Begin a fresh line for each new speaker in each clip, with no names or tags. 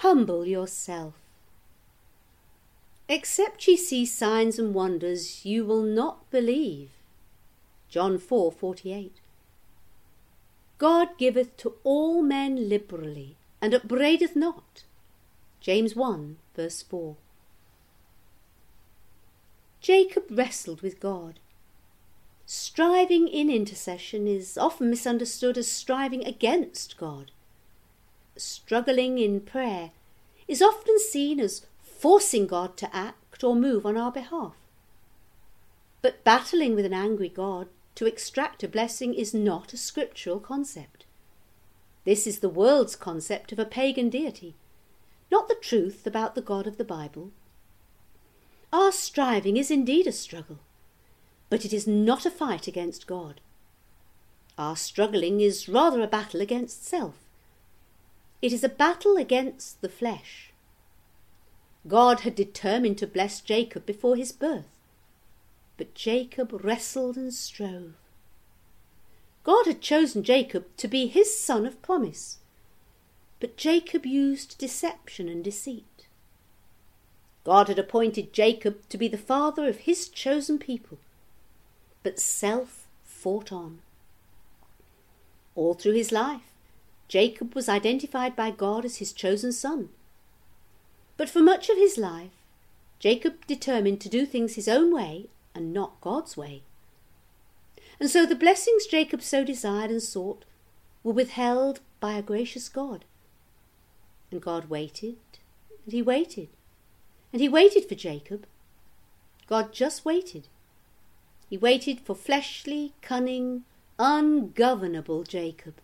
Humble yourself. Except ye see signs and wonders, you will not believe. John 4:48. God giveth to all men liberally, and upbraideth not. James 1:4. Jacob wrestled with God. Striving in intercession is often misunderstood as striving against God. Struggling in prayer is often seen as forcing God to act or move on our behalf. But battling with an angry God to extract a blessing is not a scriptural concept. This is the world's concept of a pagan deity, not the truth about the God of the Bible. Our striving is indeed a struggle, but it is not a fight against God. Our struggling is rather a battle against self. It is a battle against the flesh. God had determined to bless Jacob before his birth, but Jacob wrestled and strove. God had chosen Jacob to be his son of promise, but Jacob used deception and deceit. God had appointed Jacob to be the father of his chosen people, but self fought on. All through his life, Jacob was identified by God as his chosen son. But for much of his life, Jacob determined to do things his own way and not God's way. And so the blessings Jacob so desired and sought were withheld by a gracious God. And God waited, and he waited, and he waited for Jacob. God just waited. He waited for fleshly, cunning, ungovernable Jacob.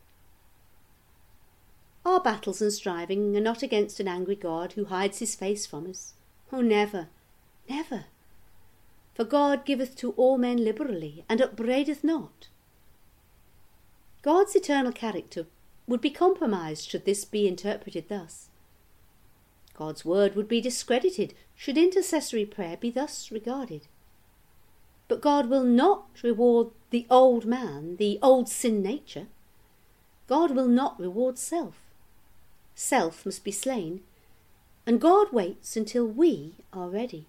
Our battles and striving are not against an angry God who hides his face from us. Oh, never, never. For God giveth to all men liberally, and upbraideth not. God's eternal character would be compromised should this be interpreted thus. God's word would be discredited should intercessory prayer be thus regarded. But God will not reward the old man, the old sin nature. God will not reward self. Self must be slain, and God waits until we are ready.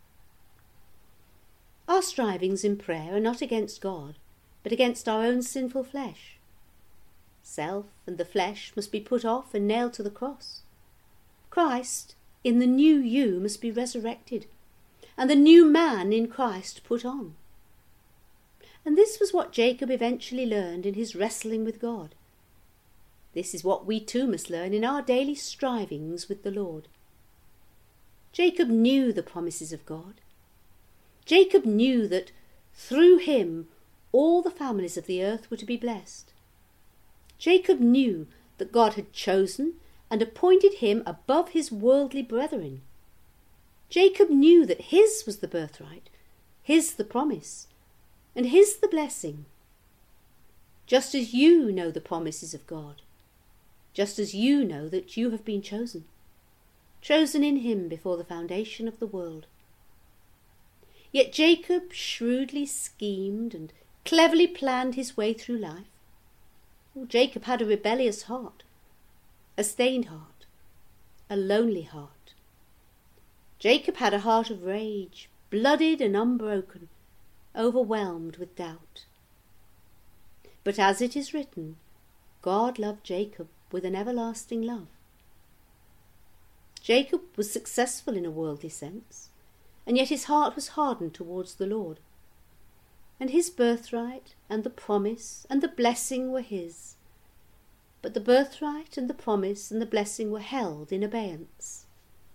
Our strivings in prayer are not against God, but against our own sinful flesh. Self and the flesh must be put off and nailed to the cross. Christ, in the new you, must be resurrected, and the new man in Christ put on. And this was what Jacob eventually learned in his wrestling with God. This is what we too must learn in our daily strivings with the Lord. Jacob knew the promises of God. Jacob knew that through him all the families of the earth were to be blessed. Jacob knew that God had chosen and appointed him above his worldly brethren. Jacob knew that his was the birthright, his the promise, and his the blessing. Just as you know the promises of God, just as you know that you have been chosen in him before the foundation of the world. Yet Jacob shrewdly schemed and cleverly planned his way through life. Jacob had a rebellious heart, a stained heart, a lonely heart. Jacob had a heart of rage, blooded and unbroken, overwhelmed with doubt. But as it is written, God loved Jacob with an everlasting love. Jacob was successful in a worldly sense, and yet his heart was hardened towards the Lord. And his birthright and the promise and the blessing were his. But the birthright and the promise and the blessing were held in abeyance.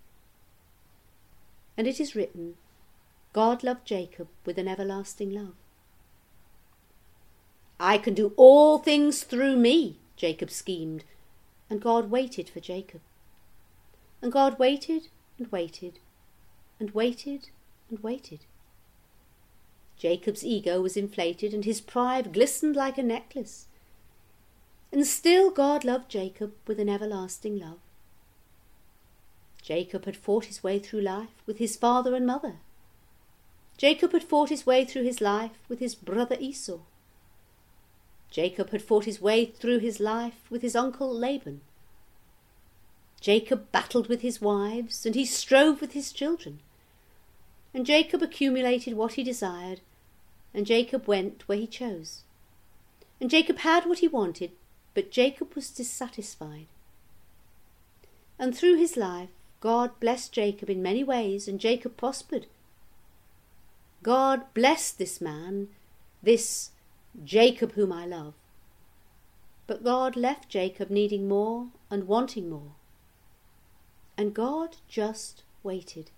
And it is written, God loved Jacob with an everlasting love. I can do all things through me, Jacob schemed, and God waited for Jacob. And God waited and waited and waited and waited. Jacob's ego was inflated and his pride glistened like a necklace. And still God loved Jacob with an everlasting love. Jacob had fought his way through life with his father and mother. Jacob had fought his way through his life with his brother Esau. Jacob had fought his way through his life with his uncle Laban. Jacob battled with his wives, and he strove with his children. And Jacob accumulated what he desired, and Jacob went where he chose. And Jacob had what he wanted, but Jacob was dissatisfied. And through his life, God blessed Jacob in many ways, and Jacob prospered. God blessed this man, this Jacob whom I love. But God left Jacob needing more and wanting more. And God just waited.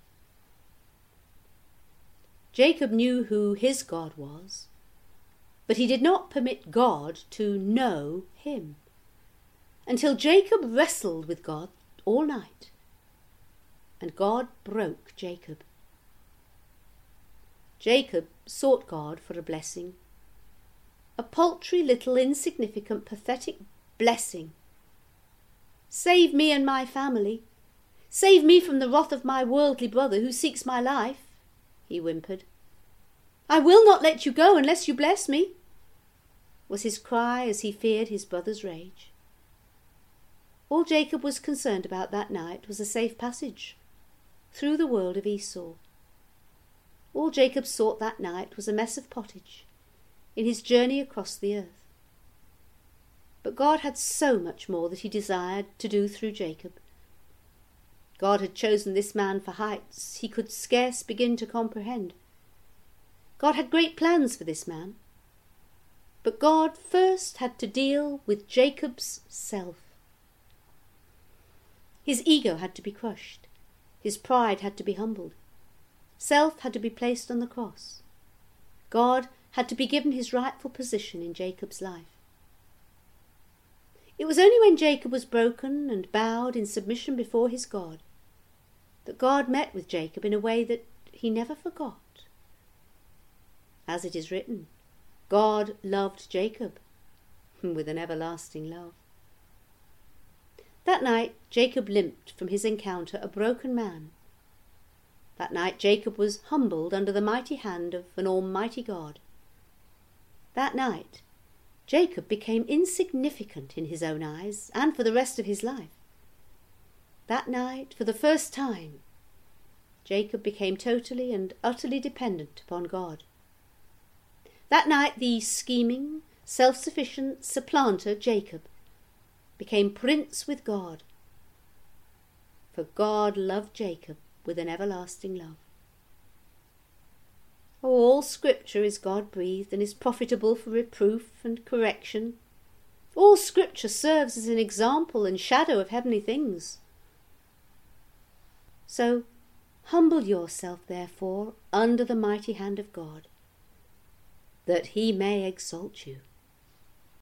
Jacob knew who his God was, but he did not permit God to know him, until Jacob wrestled with God all night, and God broke Jacob. Jacob sought God for a blessing, a paltry little insignificant pathetic blessing. Save me and my family. Save me from the wrath of my worldly brother who seeks my life, he whimpered. I will not let you go unless you bless me, was his cry as he feared his brother's rage. All Jacob was concerned about that night was a safe passage through the world of Esau. All Jacob sought that night was a mess of pottage in his journey across the earth. But God had so much more that he desired to do through Jacob. God had chosen this man for heights he could scarce begin to comprehend. God had great plans for this man. But God first had to deal with Jacob's self. His ego had to be crushed. His pride had to be humbled. Self had to be placed on the cross. God had to be given his rightful position in Jacob's life. It was only when Jacob was broken and bowed in submission before his God that God met with Jacob in a way that he never forgot. As it is written, God loved Jacob with an everlasting love. That night Jacob limped from his encounter a broken man. That night Jacob was humbled under the mighty hand of an almighty God. That night Jacob became insignificant in his own eyes and for the rest of his life. That night, for the first time, Jacob became totally and utterly dependent upon God. That night the scheming, self-sufficient supplanter Jacob became prince with God, for God loved Jacob with an everlasting love. All Scripture is God-breathed and is profitable for reproof and correction. All Scripture serves as an example and shadow of heavenly things. So humble yourself, therefore, under the mighty hand of God, that he may exalt you.